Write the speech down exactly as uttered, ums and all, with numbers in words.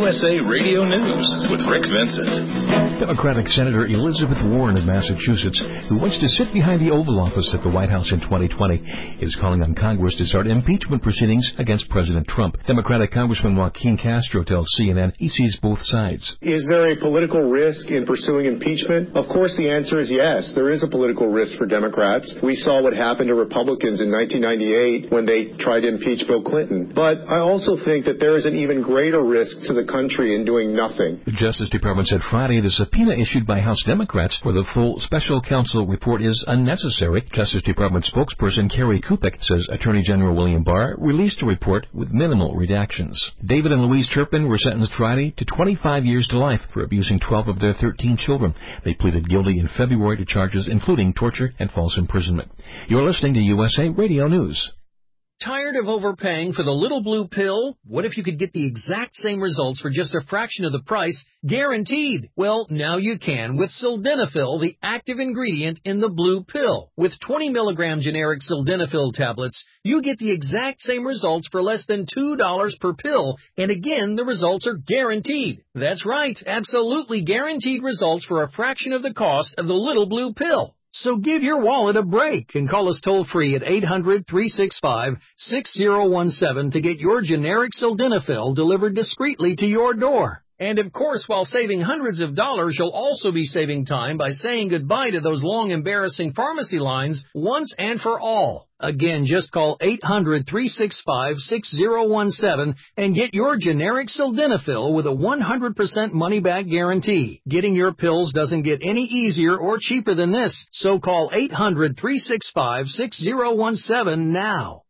S A Radio News with Rick Vincent. Democratic Senator Elizabeth Warren of Massachusetts, who wants to sit behind the Oval Office at the White House in twenty twenty, is calling on Congress to start impeachment proceedings against President Trump. Democratic Congressman Joaquin Castro tells C N N he sees both sides. Is there a political risk in pursuing impeachment? Of course the answer is yes. There is a political risk for Democrats. We saw what happened to Republicans in nineteen ninety-eight when they tried to impeach Bill Clinton. But I also think that there is an even greater risk to the country in doing nothing. The Justice Department said Friday the subpoena issued by House Democrats for the full special counsel report is unnecessary. Justice Department spokesperson Kerry Kupik says Attorney General William Barr released a report with minimal redactions. David and Louise Turpin were sentenced Friday to twenty-five years to life for abusing twelve of their thirteen children. They pleaded guilty in February to charges including torture and false imprisonment. You're listening to U S A Radio News. Tired of overpaying for the little blue pill? What if you could get the exact same results for just a fraction of the price, guaranteed? Well, now you can with Sildenafil, the active ingredient in the blue pill. With twenty milligram generic Sildenafil tablets, you get the exact same results for less than two dollars per pill. And again, the results are guaranteed. That's right, absolutely guaranteed results for a fraction of the cost of the little blue pill. So give your wallet a break and call us toll-free at eight hundred, three six five, six zero one seven to get your generic Sildenafil delivered discreetly to your door. And of course, while saving hundreds of dollars, you'll also be saving time by saying goodbye to those long, embarrassing pharmacy lines once and for all. Again, just call eight hundred, three six five, six zero one seven and get your generic Sildenafil with a one hundred percent money-back guarantee. Getting your pills doesn't get any easier or cheaper than this, so call eight hundred, three six five, six zero one seven now.